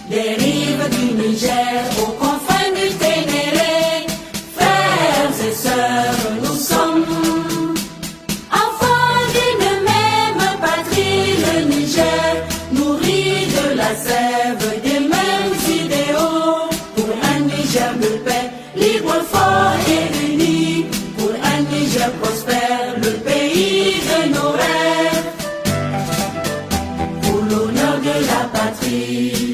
des rives du Niger aux confins du Ténéré. Frères et sœurs, nous sommes enfants d'une même patrie, le Niger, nourri de la sève des mêmes idéaux. Pour un Niger de paix, libre, fort et uni, pour un Niger prospère, le pays de nos rêves, pour l'honneur de la patrie.